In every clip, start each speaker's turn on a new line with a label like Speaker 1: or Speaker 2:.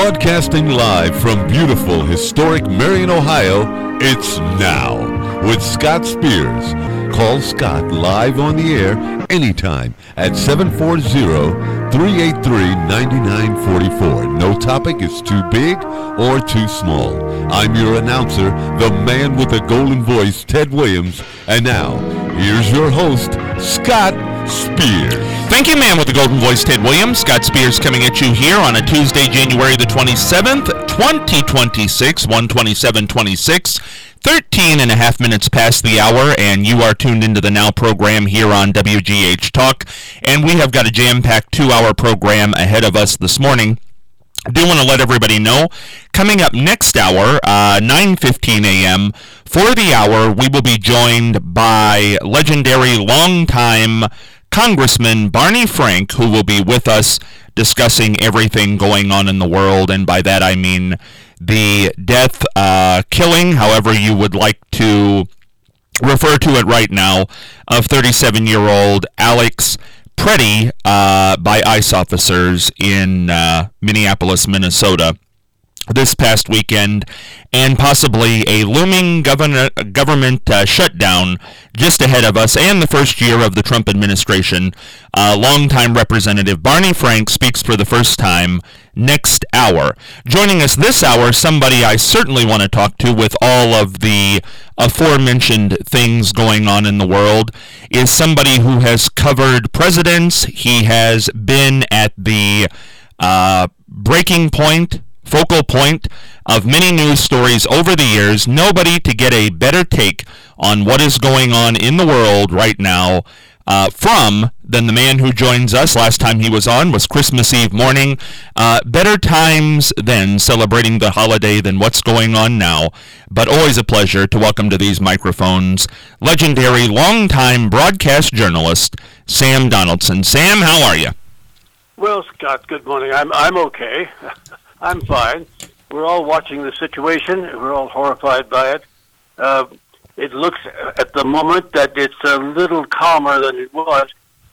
Speaker 1: Broadcasting live from beautiful, historic Marion, Ohio, it's Now with Scott Spears. Call Scott live on the air anytime at 740-383-9944. No topic is too big or too small. I'm your announcer, the man with the golden voice, Ted Williams. And now, here's your host, Scott Spears.
Speaker 2: Thank you, man with the golden voice, Ted Williams. Scott Spears coming at you here on a Tuesday, January the 27th, 2026, 127.26. 13 and a half minutes past the hour, and you are tuned into the Now program here on WGH Talk. And we have got a jam-packed 2-hour program ahead of us this morning. I do want to let everybody know, coming up next hour, 9:15 a.m., for the hour, we will be joined by legendary longtime Congressman Barney Frank, who will be with us discussing everything going on in the world, and by that I mean the death, killing, however you would like to refer to it right now, of 37-year-old Alex Preddy by ICE officers in Minneapolis, Minnesota this past weekend, and possibly a looming government shutdown just ahead of us, and the first year of the Trump administration. Longtime Representative Barney Frank speaks for the first time next hour. Joining us this hour, somebody I certainly want to talk to with all of the aforementioned things going on in the world, is somebody who has covered presidents. He has been at the breaking point, focal point of many news stories over the years. Nobody to get a better take on what is going on in the world right now than the man who joins us. Last time he was on was Christmas Eve morning. Better times then, celebrating the holiday, than what's going on now. But always a pleasure to welcome to these microphones legendary longtime broadcast journalist Sam Donaldson. Sam, how are you?
Speaker 3: Well, Scott, good morning. I'm okay. I'm fine. We're all watching the situation. We're all horrified by it. It looks at the moment that it's a little calmer than it was.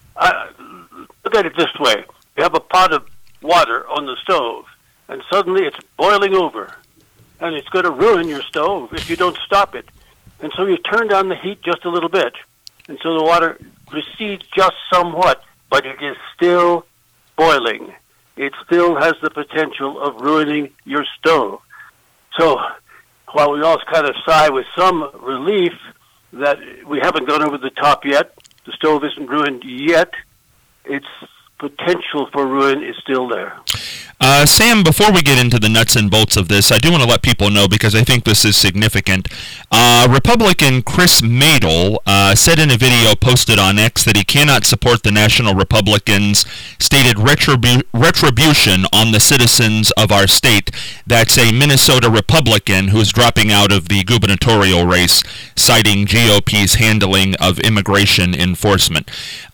Speaker 3: Look at it this way. You have a pot of water on the stove, and suddenly it's boiling over. And it's going to ruin your stove if you don't stop it. And so you turn down the heat just a little bit. And so the water recedes just somewhat, but it is still boiling. It still has the potential of ruining your stove. So while we all kind of sigh with some relief that we haven't gone over the top yet, the stove isn't ruined yet, its potential for ruin is still there.
Speaker 2: Sam, before we get into the nuts and bolts of this, I do want to let people know, because I think this is significant. Republican Chris Madel said in a video posted on X that he cannot support the National Republicans' stated retribution on the citizens of our state. That's a Minnesota Republican who is dropping out of the gubernatorial race, citing GOP's handling of immigration enforcement.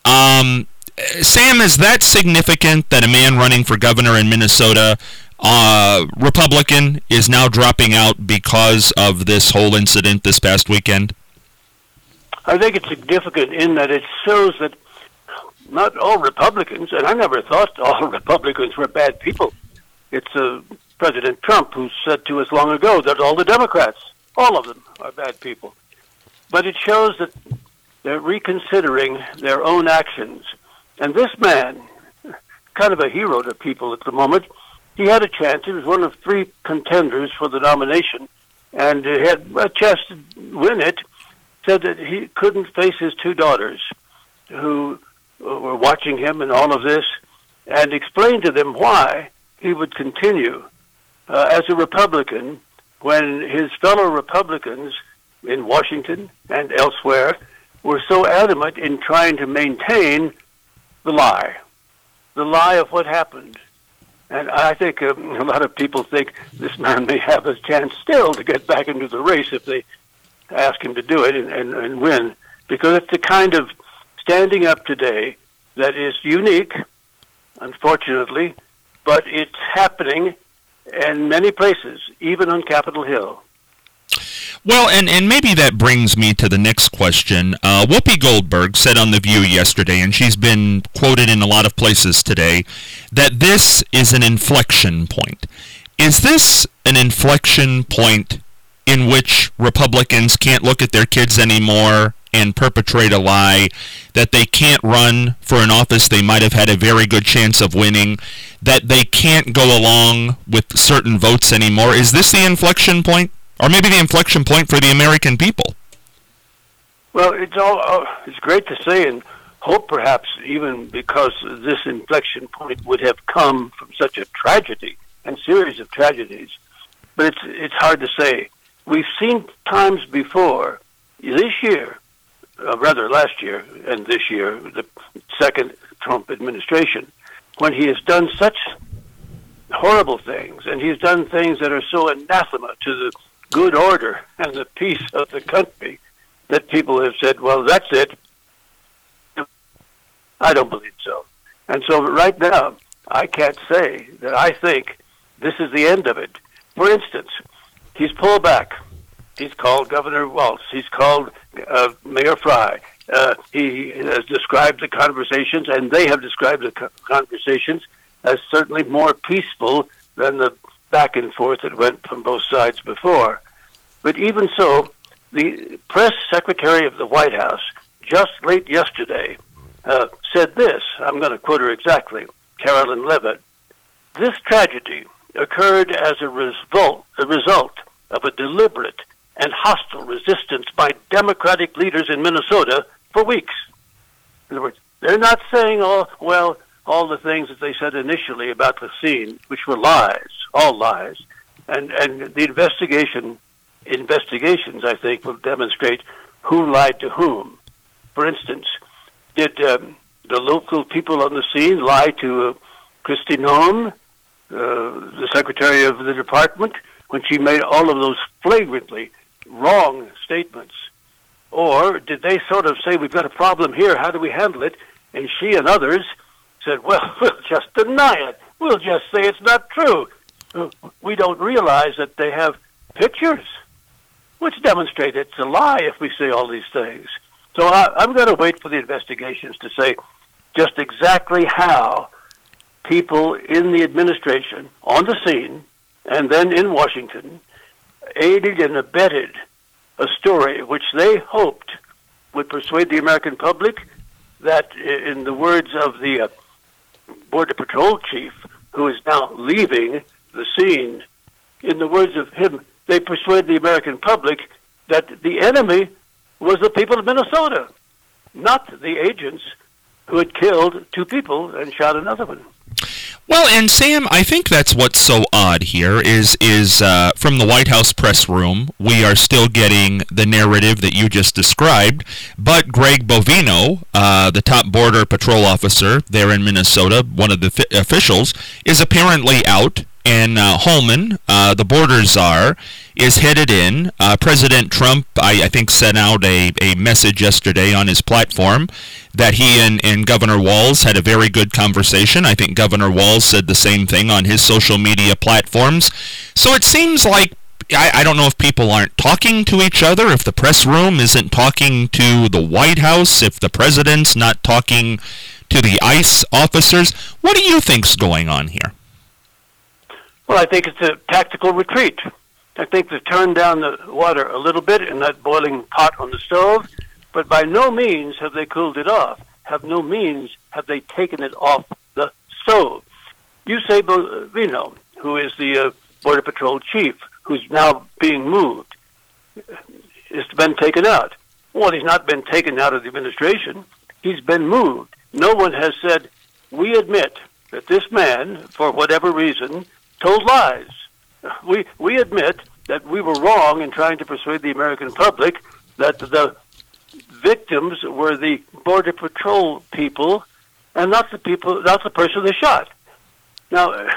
Speaker 2: Sam, is that significant that a man running for governor in Minnesota, Republican, is now dropping out because of this whole incident this past weekend?
Speaker 3: I think it's significant in that it shows that not all Republicans, and I never thought all Republicans were bad people. It's President Trump who said to us long ago that all the Democrats, all of them, are bad people. But it shows that they're reconsidering their own actions. And this man, kind of a hero to people at the moment, he had a chance. He was one of 3 contenders for the nomination, and he had a chance to win it. Said that he couldn't face his 2 daughters who were watching him and all of this, and explained to them why he would continue as a Republican when his fellow Republicans in Washington and elsewhere were so adamant in trying to maintain the lie of what happened. And I think a lot of people think this man may have a chance still to get back into the race if they ask him to do it and win, because it's the kind of standing up today that is unique, unfortunately, but it's happening in many places, even on Capitol Hill.
Speaker 2: Well, and maybe that brings me to the next question. Whoopi Goldberg said on The View yesterday, and she's been quoted in a lot of places today, that this is an inflection point. Is this an inflection point in which Republicans can't look at their kids anymore and perpetrate a lie, that they can't run for an office they might have had a very good chance of winning, that they can't go along with certain votes anymore? Is this the inflection point? Or maybe the inflection point for the American people?
Speaker 3: Well, it's great to say and hope perhaps even because this inflection point would have come from such a tragedy and series of tragedies. But it's hard to say. We've seen times before, this year, rather last year and this year, the second Trump administration, when he has done such horrible things, and he's done things that are so anathema to the good order and the peace of the country, that people have said, well, that's it. I don't believe so. And so right now, I can't say that I think this is the end of it. For instance, he's pulled back. He's called Governor Walz. He's called Mayor Fry. He has described the conversations, and they have described the conversations as certainly more peaceful than the back and forth that went from both sides before. But even so, the press secretary of the White House just late yesterday said this. I'm going to quote her exactly, Carolyn Levitt. This tragedy occurred as a result of a deliberate and hostile resistance by Democratic leaders in Minnesota for weeks. In other words, they're not saying all the things that they said initially about the scene, which were lies, all lies. And the investigations, I think, will demonstrate who lied to whom. For instance, did the local people on the scene lie to Kristi Noem, the secretary of the department, when she made all of those flagrantly wrong statements? Or did they sort of say, we've got a problem here, how do we handle it? And she and others said, well, we'll just deny it. We'll just say it's not true. We don't realize that they have pictures which demonstrate it's a lie if we say all these things. So I'm going to wait for the investigations to say just exactly how people in the administration, on the scene, and then in Washington, aided and abetted a story which they hoped would persuade the American public that, in the words of the Border Patrol chief, who is now leaving the scene, in the words of him, they persuaded the American public that the enemy was the people of Minnesota, not the agents who had killed 2 people and shot another one.
Speaker 2: Well, and Sam, I think that's what's so odd here is from the White House press room, we are still getting the narrative that you just described, but Greg Bovino, the top Border Patrol officer there in Minnesota, one of the officials, is apparently out, and Holman, the border czar, is headed in. President Trump, I think, sent out a message yesterday on his platform that he and Governor Walz had a very good conversation. I think Governor Walz said the same thing on his social media platforms. So it seems like, I don't know if people aren't talking to each other, if the press room isn't talking to the White House, if the president's not talking to the ICE officers. What do you think's going on here?
Speaker 3: Well, I think it's a tactical retreat. I think they've turned down the water a little bit in that boiling pot on the stove, but by no means have they cooled it off. Have no means have they taken it off the stove. You say Bovino, who is the Border Patrol chief, who's now being moved, has been taken out. Well, he's not been taken out of the administration. He's been moved. No one has said, we admit that this man, for whatever reason, told lies. We admit that we were wrong in trying to persuade the American public that the victims were the Border Patrol people and not the person they shot. Now,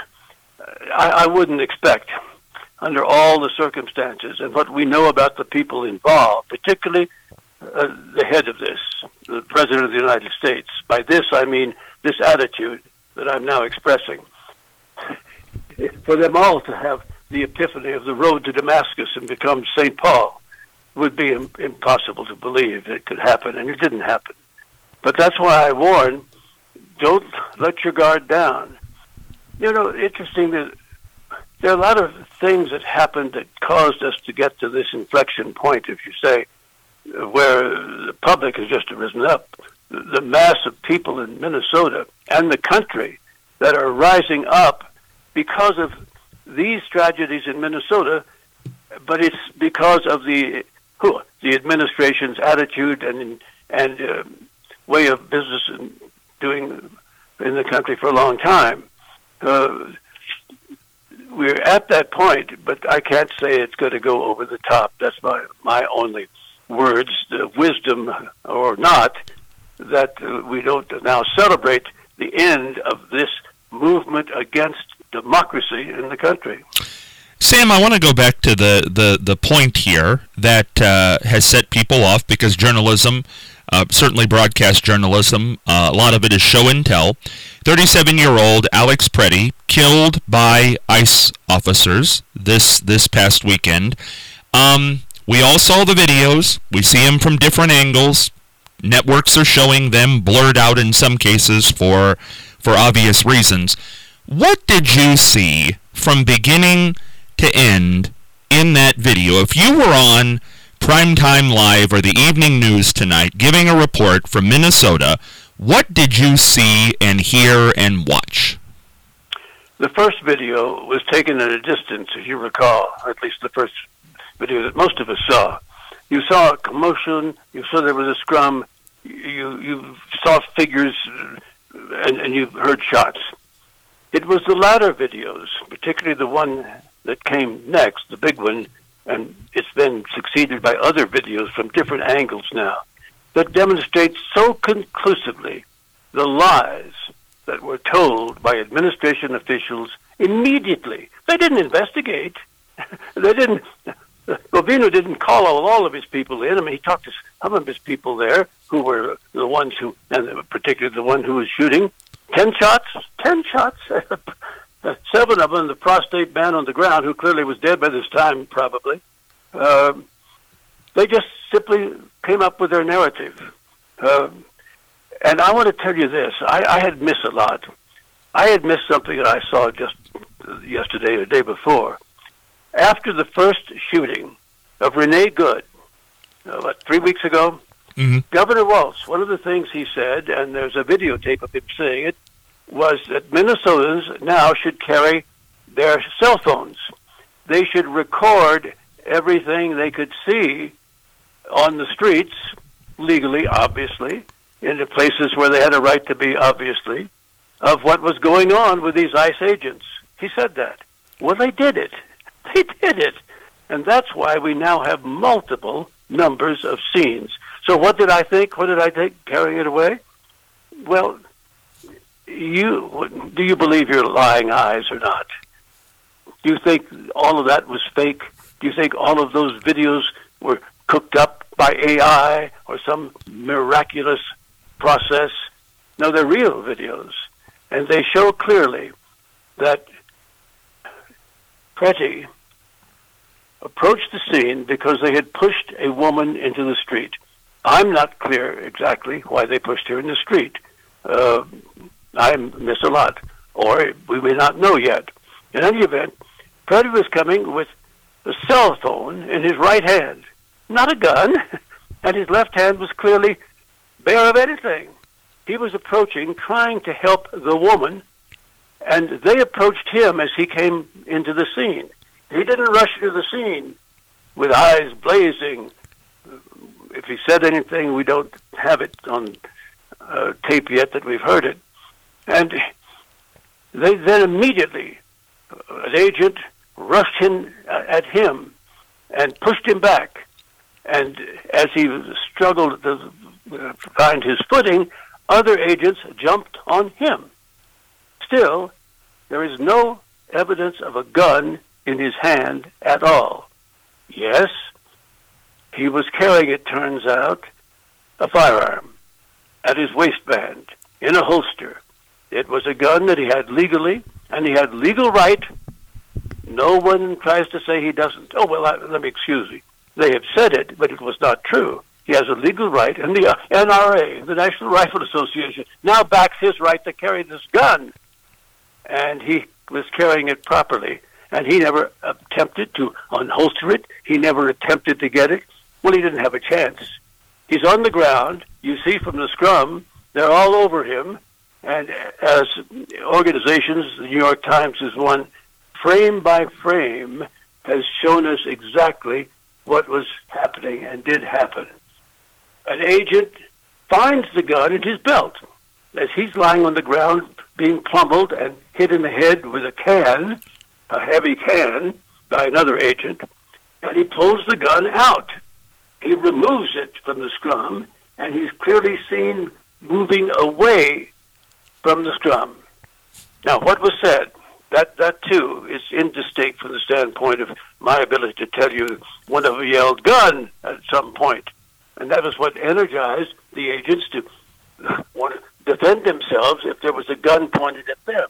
Speaker 3: I wouldn't expect, under all the circumstances and what we know about the people involved, particularly the head of this, the President of the United States. By this, I mean this attitude that I'm now expressing. For them all to have the epiphany of the road to Damascus and become St. Paul would be impossible to believe it could happen, and it didn't happen. But that's why I warn, don't let your guard down. You know, interesting that there are a lot of things that happened that caused us to get to this inflection point, if you say, where the public has just risen up. The mass of people in Minnesota and the country that are rising up because of these tragedies in Minnesota, but it's because of the administration's attitude and way of business and doing in the country for a long time. We're at that point, but I can't say it's going to go over the top. That's my only words, wisdom or not, that we don't now celebrate the end of this movement against democracy in the country.
Speaker 2: Sam, I want to go back to the point here that has set people off, because journalism, certainly broadcast journalism, a lot of it is show and tell. 37-year-old Alex Preddy killed by ICE officers this past weekend. We all saw the videos. We see them from different angles. Networks are showing them blurred out in some cases for obvious reasons. What did you see from beginning to end in that video? If you were on Primetime Live or the evening news tonight giving a report from Minnesota, what did you see and hear and watch?
Speaker 3: The first video was taken at a distance, if you recall, or at least the first video that most of us saw. You saw a commotion, you saw there was a scrum, you saw figures, and you heard shots. It was the latter videos, particularly the one that came next, the big one, and it's been succeeded by other videos from different angles now, that demonstrate so conclusively the lies that were told by administration officials immediately. They didn't investigate. Bovino didn't call all of his people in. I mean, he talked to some of his people there who were the ones who, and particularly the one who was shooting. 10 shots? 10 shots? 7 of them, the prostate man on the ground, who clearly was dead by this time, probably. They just simply came up with their narrative. And I want to tell you this. I had missed a lot. I had missed something that I saw just yesterday or the day before. After the first shooting of Renee Good, 3 weeks ago, Governor Walz, one of the things he said, and there's a videotape of him saying it, was that Minnesotans now should carry their cell phones. They should record everything they could see on the streets, legally, obviously, in the places where they had a right to be, obviously, of what was going on with these ICE agents. He said that. Well, they did it. They did it. And that's why we now have multiple numbers of scenes. So what did I think? What did I think carrying it away? Well, do you believe your lying eyes or not? Do you think all of that was fake? Do you think all of those videos were cooked up by AI or some miraculous process? No, they're real videos. And they show clearly that Preddy approached the scene because they had pushed a woman into the street. I'm not clear exactly why they pushed her in the street. I miss a lot, or we may not know yet. In any event, Preddy was coming with a cell phone in his right hand, not a gun, and his left hand was clearly bare of anything. He was approaching, trying to help the woman, and they approached him as he came into the scene. He didn't rush into the scene with eyes blazing. If he said anything, we don't have it on tape yet that we've heard it. And they then immediately, an agent rushed in at him and pushed him back. And as he struggled to find his footing, other agents jumped on him. Still, there is no evidence of a gun in his hand at all. Yes, he was carrying, it turns out, a firearm at his waistband, in a holster. It was a gun that he had legally, and he had legal right. No one tries to say he doesn't. Oh, well, let me excuse me. They have said it, but it was not true. He has a legal right, and the NRA, the National Rifle Association, now backs his right to carry this gun. And he was carrying it properly. and he never attempted to unholster it. He never attempted to get it. Well, he didn't have a chance. He's on the ground. You see from the scrum, they're all over him. And as organizations, the New York Times is one, frame by frame, has shown us exactly what was happening and did happen. An agent finds the gun in his belt as he's lying on the ground being pummeled and hit in the head with a heavy can, by another agent, and he pulls the gun out. He removes it from the scrum, and he's clearly seen moving away from the scrum. Now, what was said, that too is indistinct from the standpoint of my ability to tell you one of them yelled "gun" at some point, and that was what energized the agents to want to defend themselves if there was a gun pointed at them.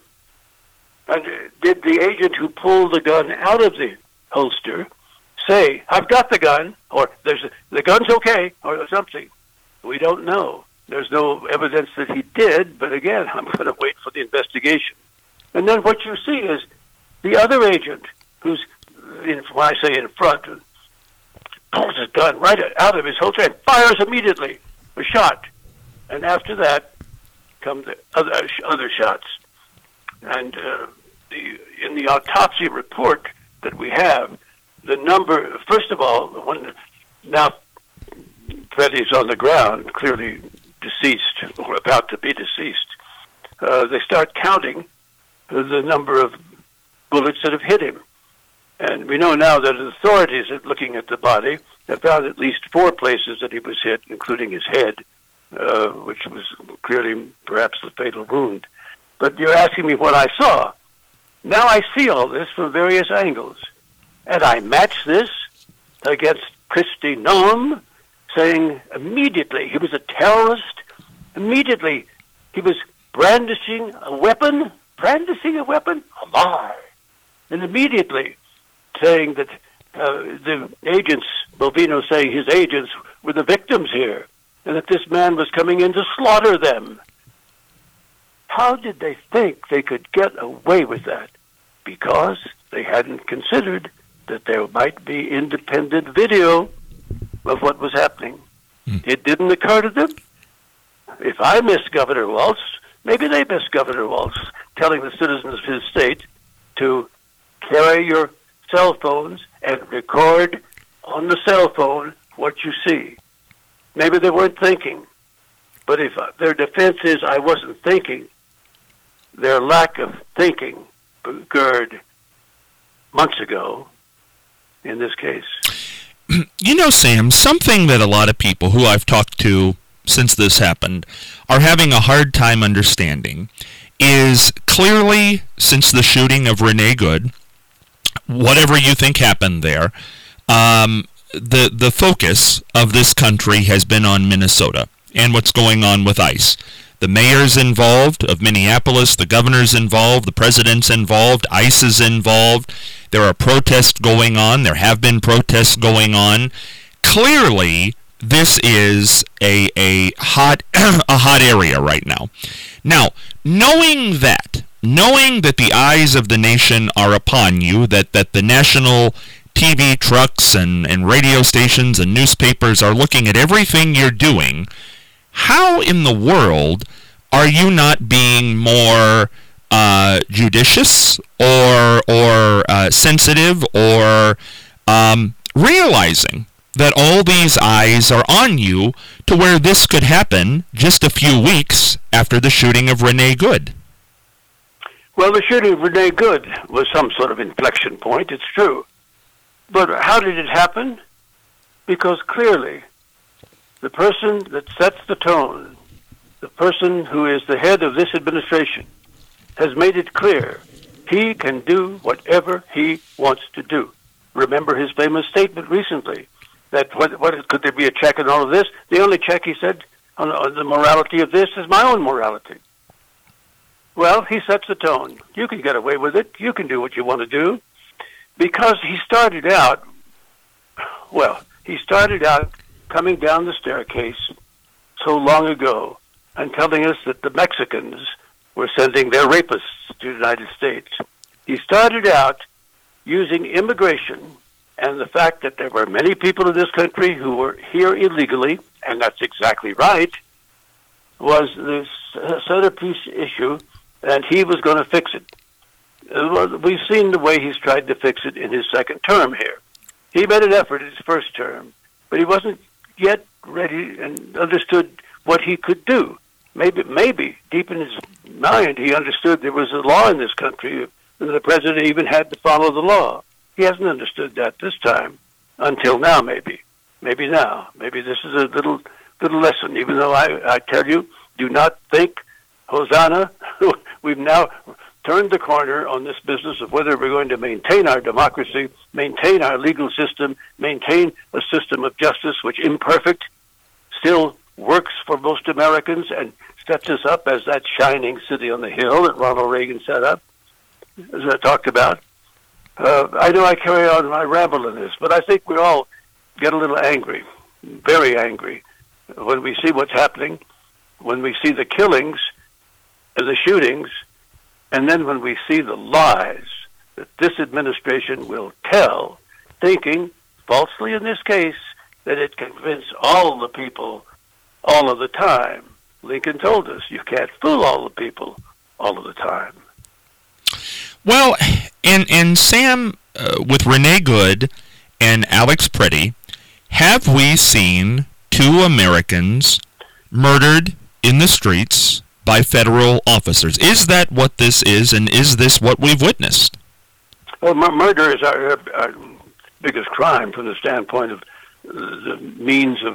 Speaker 3: And did the agent who pulled the gun out of the holster say, "I've got the gun," or "the gun's okay," or something? We don't know. There's no evidence that he did, but again, I'm going to wait for the investigation. And then what you see is the other agent, who's, when I say in front, pulls his gun right out of his holster and fires immediately, a shot. And after that come the other shots. And in the autopsy report that we have, the number, first of all, when now Freddie's on the ground, clearly deceased or about to be deceased, they start counting the number of bullets that have hit him. And we know now that authorities looking at the body have found at least 4 places that he was hit, including his head, which was clearly perhaps the fatal wound. But you're asking me what I saw. Now I see all this from various angles. And I match this against Kristi Noem, saying immediately he was a terrorist. Immediately he was brandishing a weapon. A lie. And immediately saying that the agents, Bovino saying his agents were the victims here, and that this man was coming in to slaughter them. How did they think they could get away with that? Because they hadn't considered that there might be independent video of what was happening. It didn't occur to them. If I miss Governor Walz, maybe they miss Governor Walz, telling the citizens of his state to carry your cell phones and record on the cell phone what you see. Maybe they weren't thinking. But if their defense is, I wasn't thinking, their lack of thinking occurred months ago in this case.
Speaker 2: You know, Sam, something that a lot of people who I've talked to since this happened are having a hard time understanding is clearly, since the shooting of Renee Good, whatever you think happened there, the focus of this country has been on Minnesota and what's going on with ICE. The mayor's involved of Minneapolis, the governor's involved, the president's involved, ICE is involved. There are protests going on. There have been protests going on. Clearly, this is a hot area right now. Now, knowing that the eyes of the nation are upon you, that the national TV trucks and radio stations and newspapers are looking at everything you're doing, how in the world are you not being more judicious or sensitive or realizing that all these eyes are on you to where this could happen just a few weeks after the shooting of Renee Good?
Speaker 3: Well, the shooting of Renee Good was some sort of inflection point, it's true. But how did it happen? Because clearly, the person that sets the tone, the person who is the head of this administration, has made it clear he can do whatever he wants to do. Remember his famous statement recently, that what could there be a check on all of this? The only check, he said, on the morality of this is my own morality. Well, he sets the tone. You can get away with it. You can do what you want to do. Because he started out coming down the staircase so long ago and telling us that the Mexicans were sending their rapists to the United States. He started out using immigration and the fact that there were many people in this country who were here illegally, and that's exactly right, was this centerpiece issue, and he was going to fix it. We've seen the way he's tried to fix it in his second term here. He made an effort in his first term, but he wasn't yet ready and understood what he could do. Maybe deep in his mind, he understood there was a law in this country, and the president even had to follow the law. He hasn't understood that this time, until now, maybe. Maybe now. Maybe this is a little lesson, even though I tell you, do not think, Hosanna, we've now turned the corner on this business of whether we're going to maintain our democracy, maintain our legal system, maintain a system of justice which, imperfect, still works for most Americans and sets us up as that shining city on the hill that Ronald Reagan set up, as I talked about. I know I carry on my ramble in this, but I think we all get a little angry, very angry, when we see what's happening, when we see the killings, the shootings, and then when we see the lies that this administration will tell, thinking, falsely in this case, that it convinced all the people all of the time. Lincoln told us, you can't fool all the people all of the time.
Speaker 2: Well, and Sam, with Renee Good and Alex Pretty, have we seen two Americans murdered in the streets by federal officers? Is that what this is, and is this what we've witnessed?
Speaker 3: Well, murder is our biggest crime from the standpoint of the means of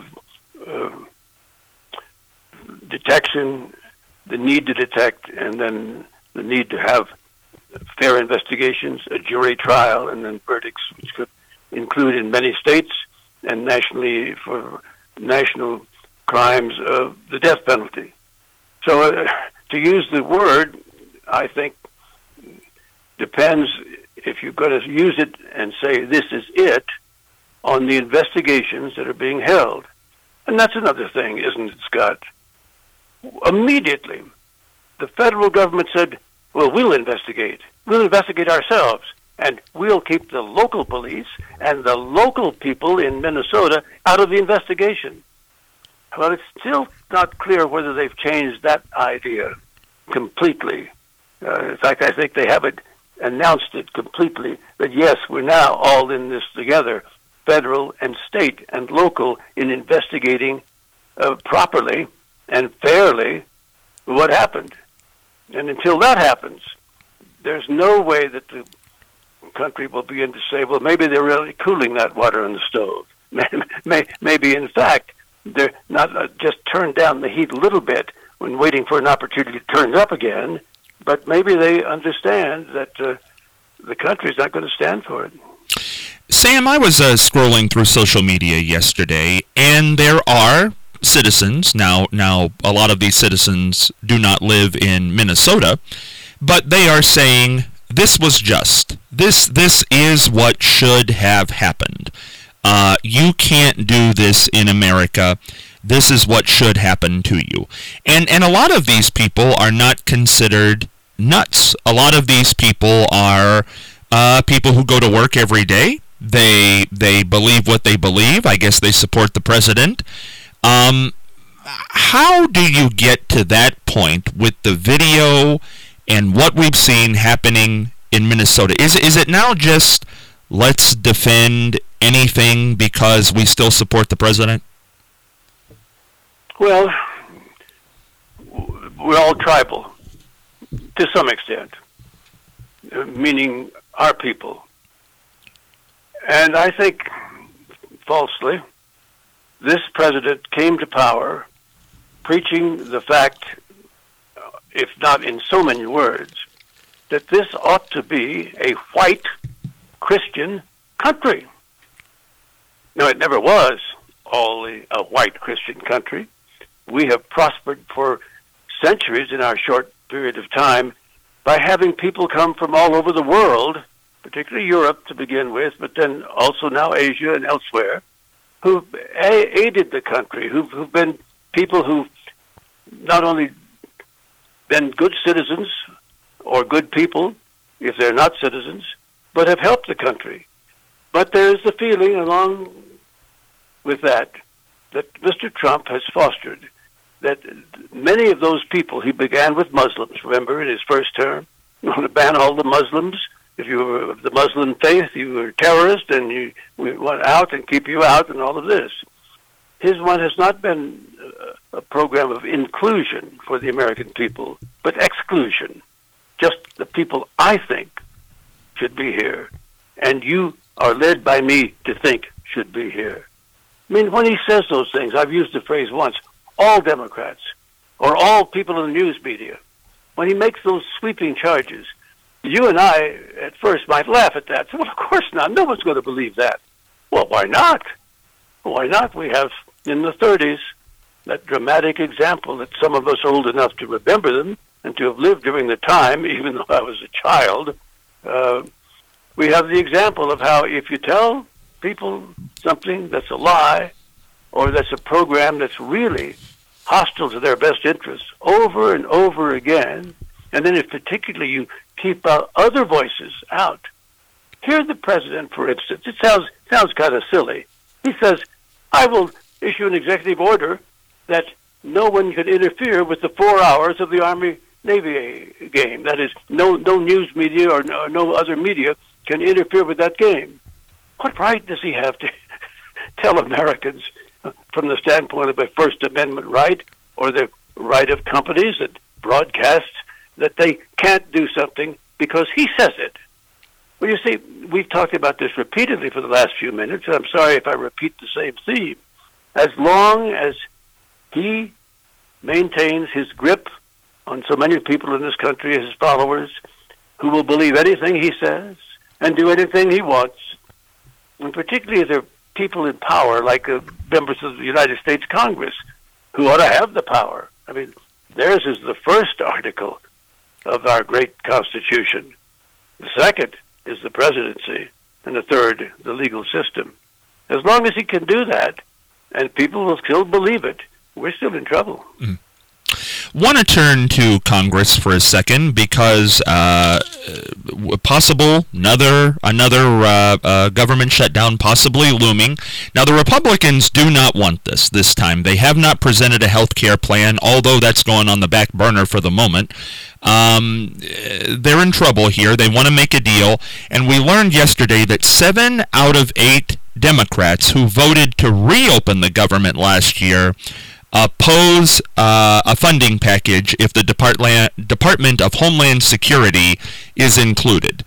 Speaker 3: detection, the need to detect, and then the need to have fair investigations, a jury trial, and then verdicts, which could include in many states and nationally for national crimes of the death penalty. So to use the word, I think, depends if you're going to use it and say this is it on the investigations that are being held. And that's another thing, isn't it, Scott? Immediately, the federal government said, well, we'll investigate ourselves, and we'll keep the local police and the local people in Minnesota out of the investigation. Well, it's still not clear whether they've changed that idea completely. In fact, I think they haven't announced it completely, that yes, we're now all in this together, federal and state and local, in investigating properly and fairly what happened. And until that happens, there's no way that the country will begin to say, well, maybe they're really cooling that water on the stove. Maybe, in fact, they're not just turned down the heat a little bit when waiting for an opportunity to turn it up again, but maybe they understand that the country's not going to stand for it.
Speaker 2: Sam, I was scrolling through social media yesterday, and there are citizens, now a lot of these citizens do not live in Minnesota, but they are saying this was just. This is what should have happened. You can't do this in America. This is what should happen to you. And a lot of these people are not considered nuts. A lot of these people are people who go to work every day. They believe what they believe. I guess they support the president. How do you get to that point with the video and what we've seen happening in Minnesota? Is it now just let's defend anything because we still support the president?
Speaker 3: Well, we're all tribal to some extent, meaning our people. And I think, falsely, this president came to power preaching the fact, if not in so many words, that this ought to be a white Christian country. Now, it never was only a white Christian country. We have prospered for centuries in our short period of time by having people come from all over the world, particularly Europe to begin with, but then also now Asia and elsewhere, who've aided the country, who've been people who've not only been good citizens or good people, if they're not citizens, but have helped the country. But there's the feeling along with that Mr. Trump has fostered, that many of those people, he began with Muslims, remember, in his first term, you want to ban all the Muslims. If you were of the Muslim faith, you were a terrorist, and we want out and keep you out, and all of this. His one has not been a program of inclusion for the American people, but exclusion. Just the people I think should be here, and you are led by me to think should be here. I mean, when he says those things, I've used the phrase once, all Democrats, or all people in the news media, when he makes those sweeping charges, you and I, at first, might laugh at that. So, well, of course not. No one's going to believe that. Well, why not? Why not? We have, in the 30s, that dramatic example that some of us are old enough to remember them and to have lived during the time, even though I was a child. We have the example of how if you tell people something that's a lie or that's a program that's really hostile to their best interests over and over again, and then if particularly you keep other voices out. Hear the president, for instance. It sounds kind of silly. He says, I will issue an executive order that no one can interfere with the 4 hours of the Army-Navy game. That is, no news media or no other media can interfere with that game. What right does he have to tell Americans from the standpoint of a First Amendment right or the right of companies that broadcast that they can't do something because he says it? Well, you see, we've talked about this repeatedly for the last few minutes, and I'm sorry if I repeat the same theme. As long as he maintains his grip on so many people in this country, his followers, who will believe anything he says and do anything he wants, and particularly if there are people in power, like members of the United States Congress, who ought to have the power. I mean, theirs is the first article of our great Constitution. The second is the presidency, and the third, the legal system. As long as he can do that, and people will still believe it, we're still in trouble.
Speaker 2: Mm. Want to turn to Congress for a second because possible another government shutdown possibly looming. Now, the Republicans do not want this time. They have not presented a health care plan, although that's going on the back burner for the moment. They're in trouble here. They want to make a deal, and we learned yesterday that 7 out of 8 Democrats who voted to reopen the government last year oppose a funding package if the Department of Homeland Security is included.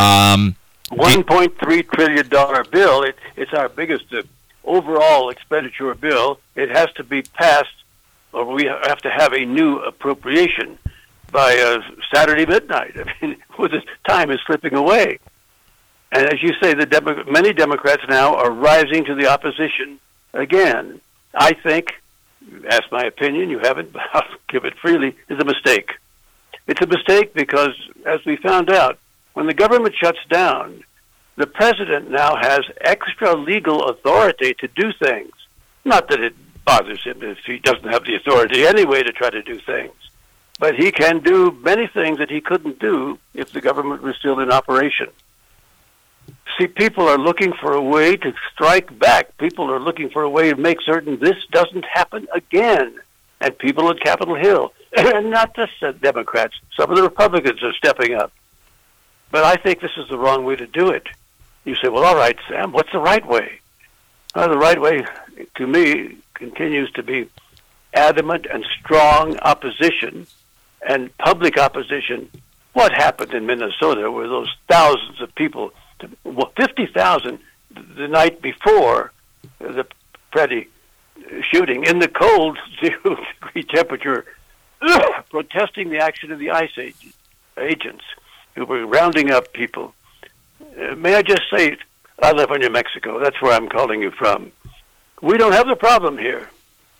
Speaker 3: $1.3 trillion bill. It's our biggest overall expenditure bill. It has to be passed, or we have to have a new appropriation by Saturday midnight. I mean, the time is slipping away. And as you say, many Democrats now are rising to the opposition again. I think, ask my opinion, you haven't, but I'll give it freely, is a mistake. It's a mistake because, as we found out, when the government shuts down, the president now has extra legal authority to do things. Not that it bothers him if he doesn't have the authority anyway to try to do things, but he can do many things that he couldn't do if the government was still in operation. See, people are looking for a way to strike back. People are looking for a way to make certain this doesn't happen again. And people at Capitol Hill, and not just the Democrats, some of the Republicans are stepping up. But I think this is the wrong way to do it. You say, well, all right, Sam, what's the right way? The right way, to me, continues to be adamant and strong opposition and public opposition. What happened in Minnesota where those thousands of people, 50,000 the night before the Freddie shooting, in the cold 0-degree temperature, protesting the action of the ICE agents who were rounding up people. May I just say, I live in New Mexico. That's where I'm calling you from. We don't have the problem here.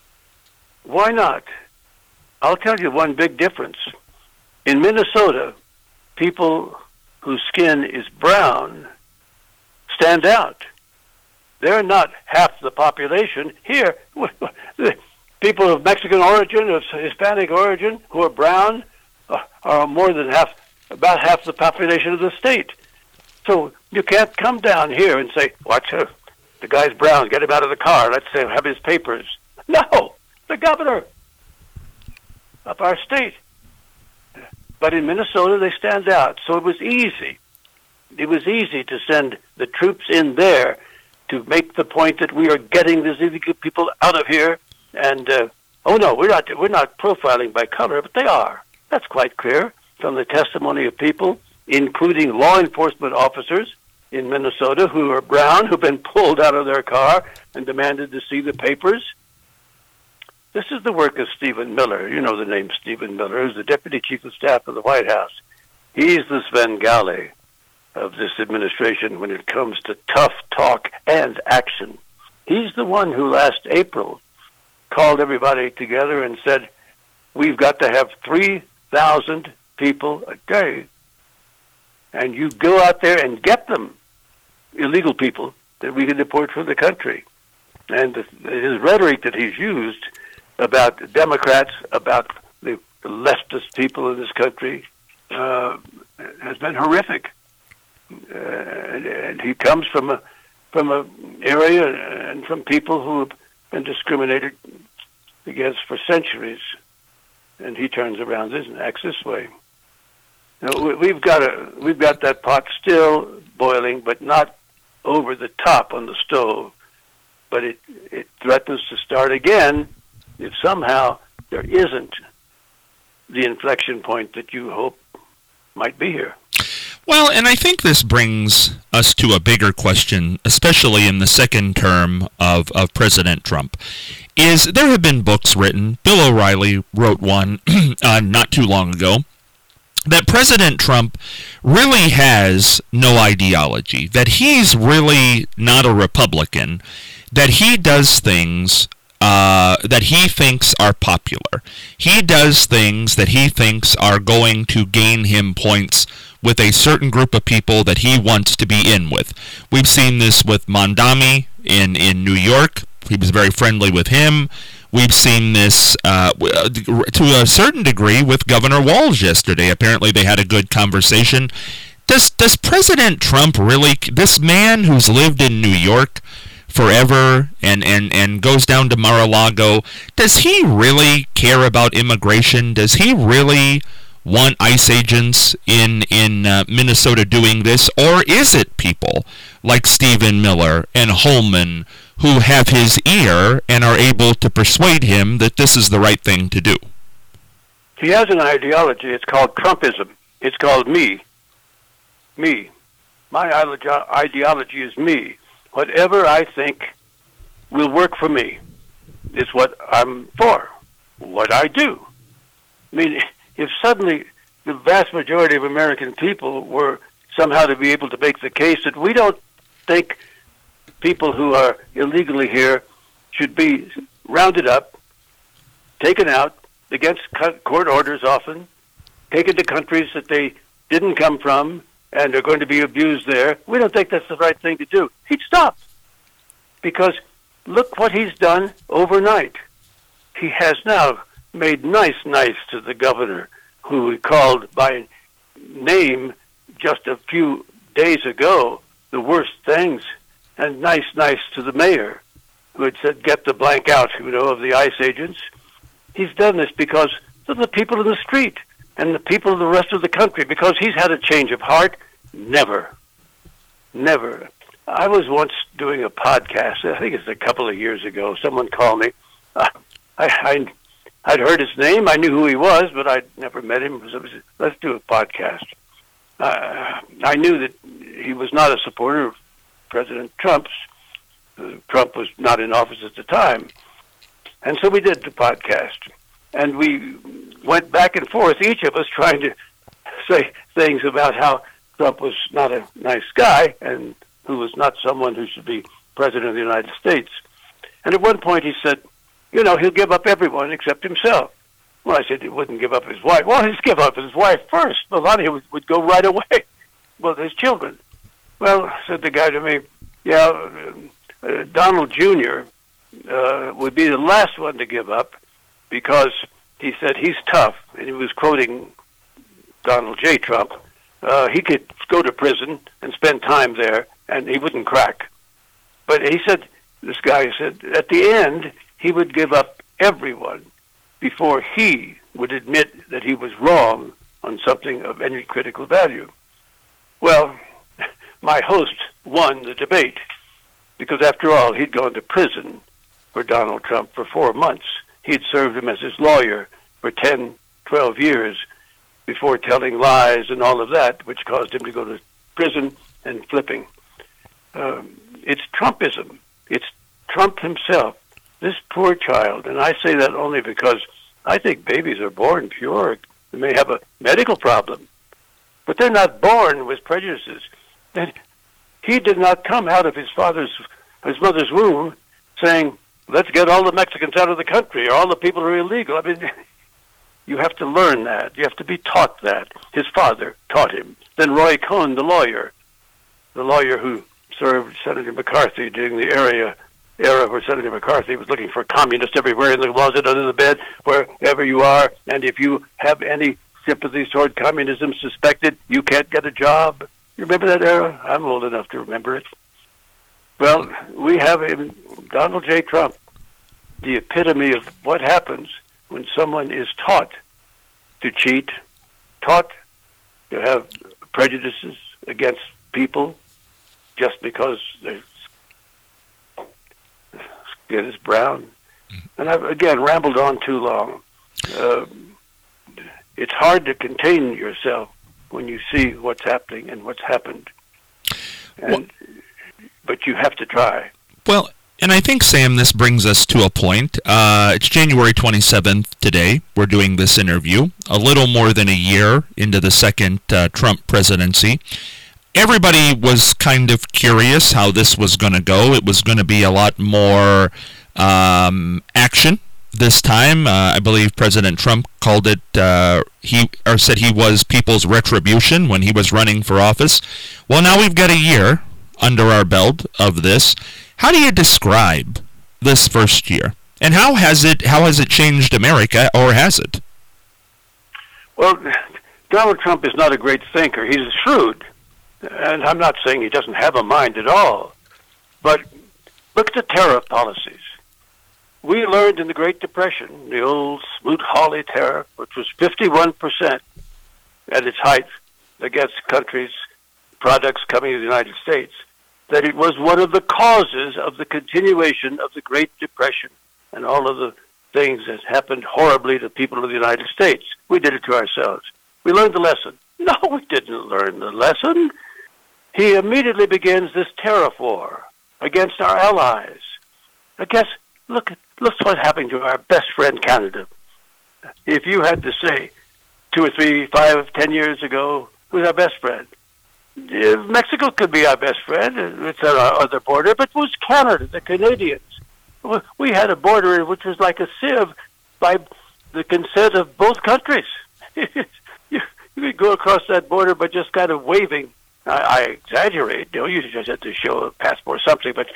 Speaker 3: Why not? I'll tell you one big difference. In Minnesota, people whose skin is brown stand out. They're not half the population. Here, people of Mexican origin, of Hispanic origin, who are brown, are more than about half the population of the state. So You can't come down here and say, watch her. The guy's brown. Get him out of the car. Let's have his papers. No, the governor of our state. But in Minnesota, they stand out. So it was easy. It was easy to send the troops in there to make the point that we are getting these illegal people out of here. And, we're not profiling by color, but they are. That's quite clear from the testimony of people, including law enforcement officers in Minnesota who are brown, who've been pulled out of their car and demanded to see the papers. This is the work of Stephen Miller. You know the name Stephen Miller, who's the Deputy Chief of Staff of the White House. He's the Svengali of this administration when it comes to tough talk and action. He's the one who last April called everybody together and said, we've got to have 3,000 people a day. And you go out there and get them, illegal people, that we can deport from the country. And his rhetoric that he's used about Democrats, about the leftist people in this country, has been horrific. And he comes from a area and from people who have been discriminated against for centuries. And he turns around and acts this way. Now, we've got that pot still boiling, but not over the top on the stove. But it threatens to start again if somehow there isn't the inflection point that you hope might be here.
Speaker 2: Well, and I think this brings us to a bigger question, especially in the second term of President Trump, is there have been books written, Bill O'Reilly wrote one not too long ago, that President Trump really has no ideology, that he's really not a Republican, that he does things that he thinks are popular. He does things that he thinks are going to gain him points with a certain group of people that he wants to be in with. We've seen this with Mondami in New York. He was very friendly with him. We've seen this to a certain degree with Governor Walz yesterday. Apparently they had a good conversation. Does President Trump really, this man who's lived in New York forever and goes down to Mar-a-Lago, does he really care about immigration? Does he really want ICE agents in Minnesota doing this? Or is it people like Stephen Miller and Holman who have his ear and are able to persuade him that this is the right thing to do?
Speaker 3: He has an ideology. It's called Trumpism. It's called me. Me. My ideology is me. Whatever I think will work for me is what I'm for, what I do. I mean, if suddenly the vast majority of American people were somehow to be able to make the case that we don't think people who are illegally here should be rounded up, taken out, against court orders often, taken to countries that they didn't come from and are going to be abused there, we don't think that's the right thing to do. He'd stop. Because look what he's done overnight. He has now made nice to the governor, who he called by name just a few days ago the worst things, and nice to the mayor, who had said, get the blank out, of the ICE agents. He's done this because of the people in the street and the people of the rest of the country, because he's had a change of heart. Never. I was once doing a podcast, I think it's a couple of years ago. Someone called me. I'd heard his name. I knew who he was, but I'd never met him. So I said, let's do a podcast. I knew that he was not a supporter of President Trump's. Trump was not in office at the time. And so we did the podcast. And we went back and forth, each of us trying to say things about how Trump was not a nice guy and who was not someone who should be president of the United States. And at one point he said, he'll give up everyone except himself. Well, I said he wouldn't give up his wife. Well, he'd give up his wife first. Melania would go right away. Well, his children. Well, said the guy to me, Donald Jr. Would be the last one to give up because he said he's tough. And he was quoting Donald J. Trump. he could go to prison and spend time there, and he wouldn't crack. But he said, this guy said, at the end, he would give up everyone before he would admit that he was wrong on something of any critical value. Well, my host won the debate because, after all, he'd gone to prison for Donald Trump for 4 months. He'd served him as his lawyer for 10, 12 years before telling lies and all of that, which caused him to go to prison and flipping. It's Trumpism. It's Trump himself, this poor child. And I say that only because I think babies are born pure. They may have a medical problem, but they're not born with prejudices. And he did not come out of his mother's womb saying, let's get all the Mexicans out of the country, or all the people who are illegal. I mean, you have to learn that. You have to be taught that. His father taught him. Then Roy Cohn, the lawyer who served Senator McCarthy during the era where Senator McCarthy was looking for communists everywhere, in the closet, under the bed, wherever you are, and if you have any sympathies toward communism suspected, you can't get a job. You remember that era? I'm old enough to remember it. Well, we have him, Donald J. Trump, the epitome of what happens when someone is taught to cheat, taught to have prejudices against people just because their skin is brown. And I've, again, rambled on too long. It's hard to contain yourself when you see what's happening and what's happened. But you have to try.
Speaker 2: Well, and I think, Sam, this brings us to a point. It's January 27th today. We're doing this interview, a little more than a year into the second Trump presidency. Everybody was kind of curious how this was going to go. It was going to be a lot more action this time. I believe President Trump called it, said he was people's retribution when he was running for office. Well, now we've got a year under our belt of this. How do you describe this first year? And how has it changed America, or has it?
Speaker 3: Well, Donald Trump is not a great thinker. He's shrewd. And I'm not saying he doesn't have a mind at all. But look at the tariff policies. We learned in the Great Depression, the old Smoot-Hawley tariff, which was 51% at its height against countries' products coming to the United States, that it was one of the causes of the continuation of the Great Depression and all of the things that happened horribly to people of the United States. We did it to ourselves. We learned the lesson. No, we didn't learn the lesson. He immediately begins this tariff war against our allies. I guess, look what's happening to our best friend, Canada. If you had to say 2 or 3, 5, 10 years ago, who's our best friend? Mexico could be our best friend. It's at our other border, but it was Canada, the Canadians. We had a border which was like a sieve by the consent of both countries. You could go across that border by just kind of waving. I exaggerate. You just have to show a passport or something, but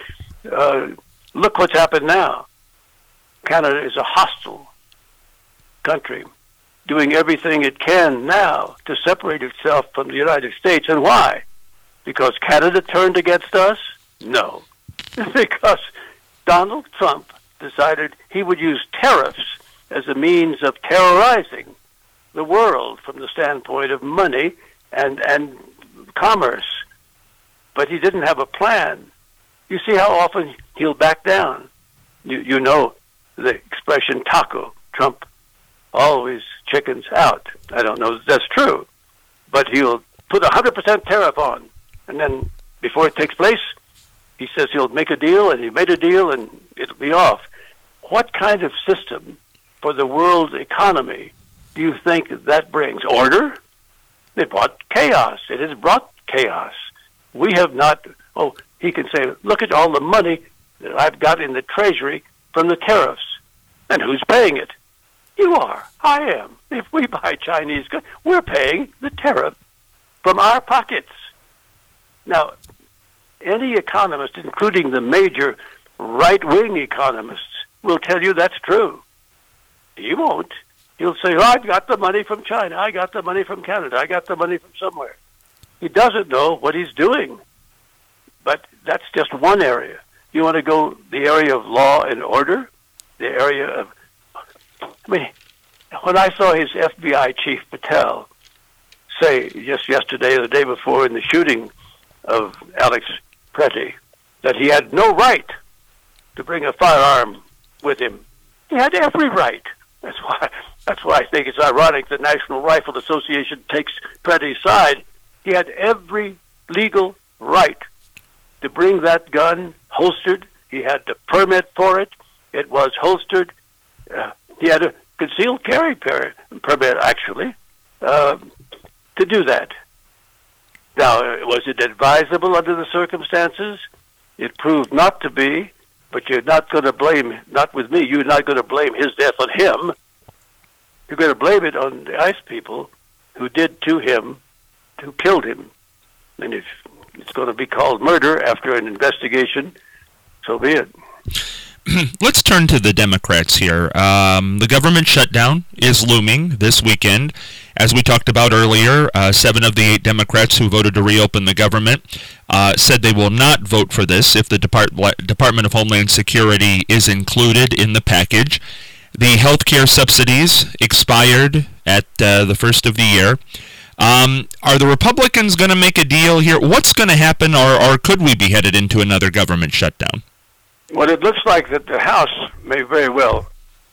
Speaker 3: look what's happened now. Canada is a hostile country, doing everything it can now to separate itself from the United States. And why? Because Canada turned against us? No. Because Donald Trump decided he would use tariffs as a means of terrorizing the world from the standpoint of money and commerce. But he didn't have a plan. You see how often he'll back down. You know the expression taco, Trump always chickens out. I don't know if that's true, but he'll put 100% tariff on, and then before it takes place, he says he'll make a deal, and he made a deal, and it'll be off. What kind of system for the world economy do you think that brings? Order? It brought chaos. It has brought chaos. We have not, he can say, look at all the money that I've got in the Treasury from the tariffs. And who's paying it? You are. I am. If we buy Chinese goods, we're paying the tariff from our pockets. Now, any economist, including the major right-wing economists, will tell you that's true. He won't. He'll say, I've got the money from China. I got the money from Canada. I got the money from somewhere. he doesn't know what he's doing. But that's just one area. You want to go the area of law and order, the area of... when I saw his FBI chief, Patel, say just yesterday or the day before in the shooting of Alex Pretty that he had no right to bring a firearm with him. He had every right. That's why I think it's ironic the National Rifle Association takes Pretty's side. He had every legal right to bring that gun holstered. He had the permit for it. It was holstered. He had a concealed carry permit, actually, to do that. Now, was it advisable under the circumstances? It proved not to be, but you're not going to blame, not with me, you're not going to blame his death on him. You're going to blame it on the ICE people who did to him, who killed him. And if it's going to be called murder after an investigation, so be it.
Speaker 2: Let's turn to the Democrats here. The government shutdown is looming this weekend. As we talked about earlier, 7 of the 8 Democrats who voted to reopen the government said they will not vote for this if the Department of Homeland Security is included in the package. The health care subsidies expired at the first of the year. Are the Republicans going to make a deal here? What's going to happen, or could we be headed into another government shutdown?
Speaker 3: Well, it looks like that the House may very well.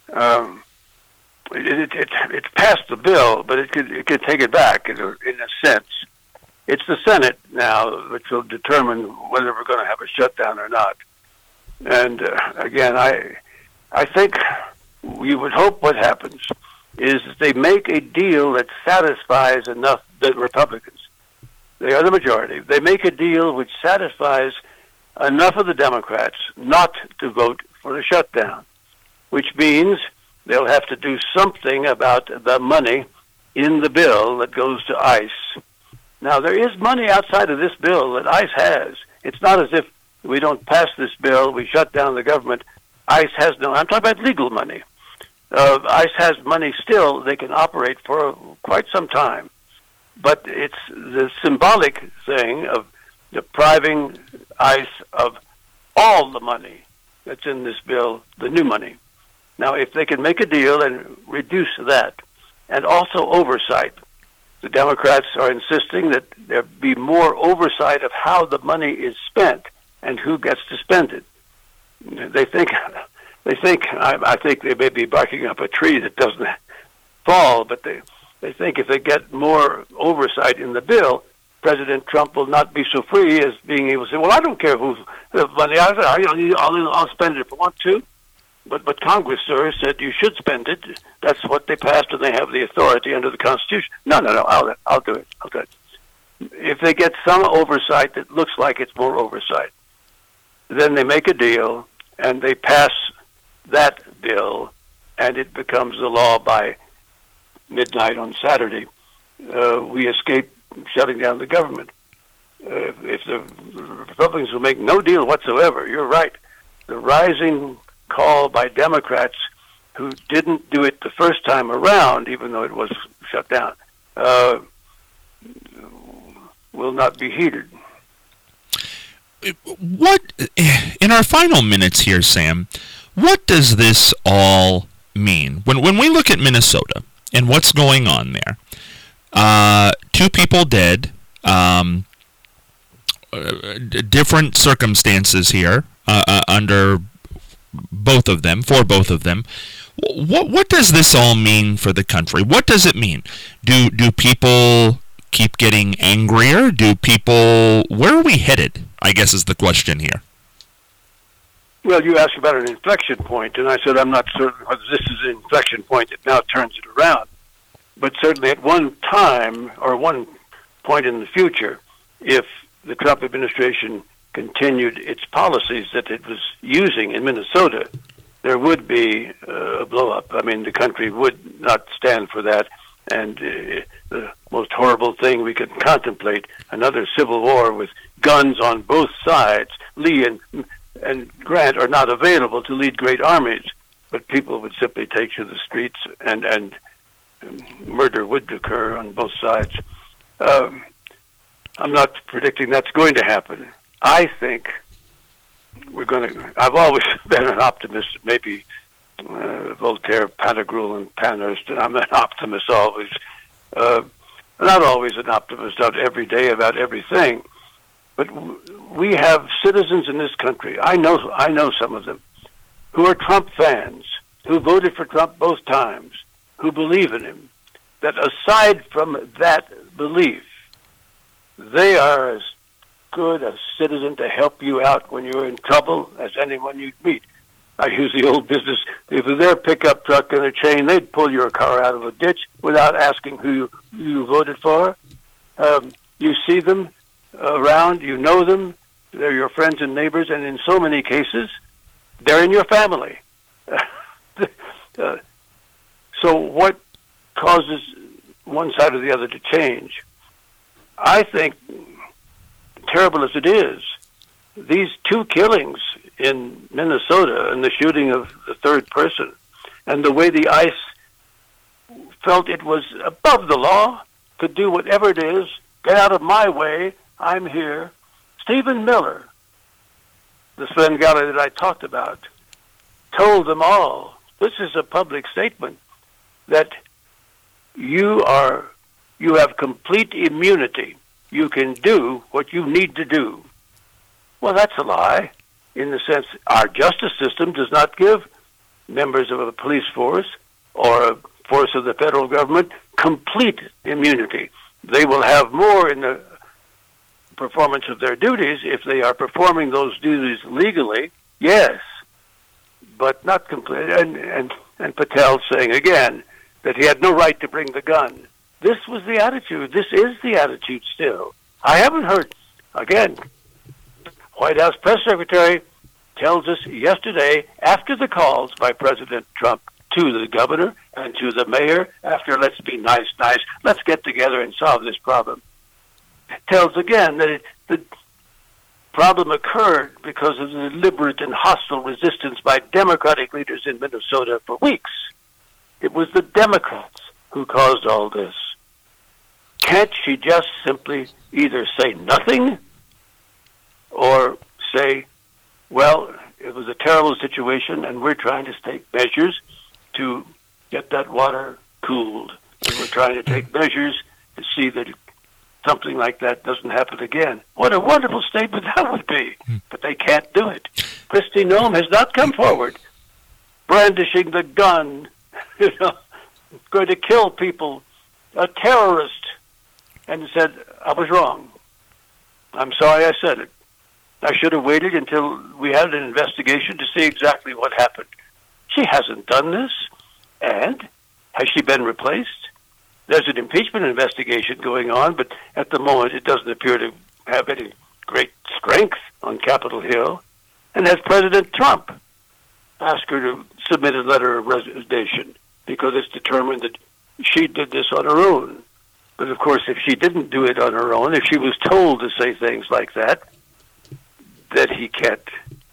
Speaker 3: It's passed the bill, but it could take it back in a sense. It's the Senate now which will determine whether we're going to have a shutdown or not. And again, I think we would hope what happens is that they make a deal that satisfies enough the Republicans. They are the majority. They make a deal which satisfies enough of the Democrats not to vote for a shutdown, which means they'll have to do something about the money in the bill that goes to ICE. Now, there is money outside of this bill that ICE has. It's not as if we don't pass this bill, we shut down the government. ICE has no... I'm talking about legal money. ICE has money still. They can operate for quite some time. But it's the symbolic thing of depriving ICE of all the money that's in this bill, the new money. Now, if they can make a deal and reduce that, and also oversight, the Democrats are insisting that there be more oversight of how the money is spent and who gets to spend it. I think they may be barking up a tree that doesn't fall, but they think if they get more oversight in the bill, President Trump will not be so free as being able to say, well, I don't care who's the money. I'll spend it if I want to. But Congress, sir, said you should spend it. That's what they passed, and they have the authority under the Constitution. No, I'll do it. If they get some oversight that looks like it's more oversight, then they make a deal, and they pass that bill, and it becomes the law by midnight on Saturday. We escape shutting down the government. If the Republicans will make no deal whatsoever, you're right. The rising call by Democrats who didn't do it the first time around, even though it was shut down, will not be heeded.
Speaker 2: What, in our final minutes here, Sam, what does this all mean? When we look at Minnesota and what's going on there, 2 people dead, different circumstances here under both of them, for both of them. What does this all mean for the country? What does it mean? Do people keep getting angrier? Where are we headed, I guess is the question here.
Speaker 3: Well, you asked about an inflection point, and I said I'm not certain whether this is an inflection point that now turns it around. But certainly at one time or one point in the future, if the Trump administration continued its policies that it was using in Minnesota, there would be a blow-up. I mean, the country would not stand for that, and the most horrible thing we could contemplate, another civil war with guns on both sides. Lee and Grant are not available to lead great armies, but people would simply take to the streets, and murder would occur on both sides. I'm not predicting that's going to happen. I think I've always been an optimist, maybe Voltaire, Pantagruel, and Panhurst, and I'm an optimist always. Not always an optimist out every day about everything, but we have citizens in this country, I know some of them, who are Trump fans, who voted for Trump both times, who believe in him, that aside from that belief, they are as good a citizen to help you out when you're in trouble as anyone you'd meet. I use the old business. If their pickup truck and a chain, they'd pull your car out of a ditch without asking who you voted for. You see them around, you know them, they're your friends and neighbors, and in so many cases, they're in your family. So what causes one side or the other to change? I think, terrible as it is, these two killings in Minnesota and the shooting of the third person, and the way the ICE felt it was above the law, could do whatever it is, get out of my way, I'm here. Stephen Miller, the Svengali that I talked about, told them all, this is a public statement, that you have complete immunity. You can do what you need to do. Well, that's a lie, in the sense our justice system does not give members of a police force or a force of the federal government complete immunity. They will have more in the performance of their duties if they are performing those duties legally, yes, but not complete. And Patel saying again that he had no right to bring the gun. This was the attitude. This is the attitude still. I haven't heard, again, White House press secretary tells us yesterday, after the calls by President Trump to the governor and to the mayor, after let's be nice, let's get together and solve this problem, tells again that the problem occurred because of the deliberate and hostile resistance by Democratic leaders in Minnesota for weeks. It was the Democrats who caused all this. Can't she just simply either say nothing or say, well, it was a terrible situation and we're trying to take measures to get that water cooled. And we're trying to take measures to see that something like that doesn't happen again. What a wonderful statement that would be. But they can't do it. Kristi Noem has not come forward, brandishing the gun, going to kill people, a terrorist, and said, I was wrong. I'm sorry I said it. I should have waited until we had an investigation to see exactly what happened. She hasn't done this. And has she been replaced? There's an impeachment investigation going on, but at the moment it doesn't appear to have any great strength on Capitol Hill. And has President Trump asked her to submit a letter of resignation because it's determined that she did this on her own. But of course, if she didn't do it on her own, if she was told to say things like that he can't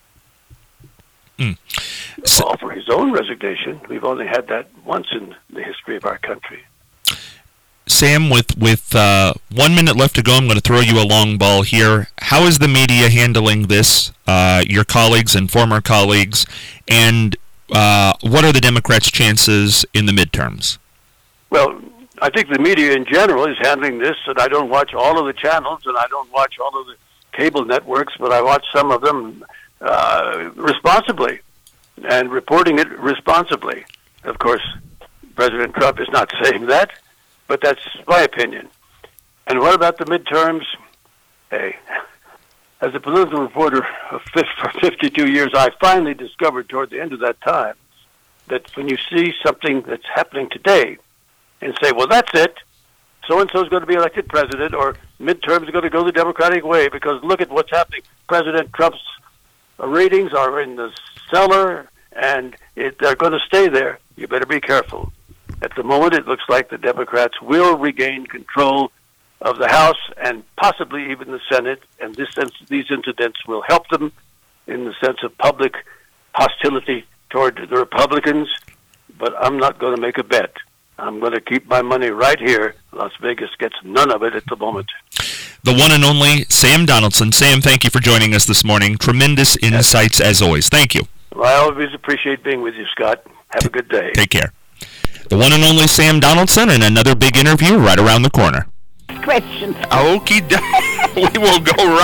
Speaker 3: offer his own resignation. We've only had that once in the history of our country.
Speaker 2: Sam, with 1 minute left to go, I'm going to throw you a long ball here. How is the media handling this, your colleagues and former colleagues, and what are the Democrats' chances in the midterms?
Speaker 3: Well, I think the media in general is handling this, and I don't watch all of the channels, and I don't watch all of the cable networks, but I watch some of them responsibly and reporting it responsibly. Of course, President Trump is not saying that, but that's my opinion. And what about the midterms? Hey, as a political reporter for 52 years, I finally discovered toward the end of that time that when you see something that's happening today and say, well, that's it, so-and-so is going to be elected president, or midterms are going to go the Democratic way because look at what's happening. President Trump's ratings are in the cellar, and they're going to stay there. You better be careful. At the moment, it looks like the Democrats will regain control of the House and possibly even the Senate, and these incidents will help them in the sense of public hostility toward the Republicans, but I'm not going to make a bet. I'm going to keep my money right here. Las Vegas gets none of it at the moment.
Speaker 2: the one and only Sam Donaldson. Sam, thank you for joining us this morning. Tremendous insights as always. Thank you.
Speaker 3: Well, I always appreciate being with you, Scott. Have a good day.
Speaker 2: Take care. The one and only Sam Donaldson, and another big interview right around the corner.
Speaker 4: Questions.
Speaker 2: Okie dokie. We will go right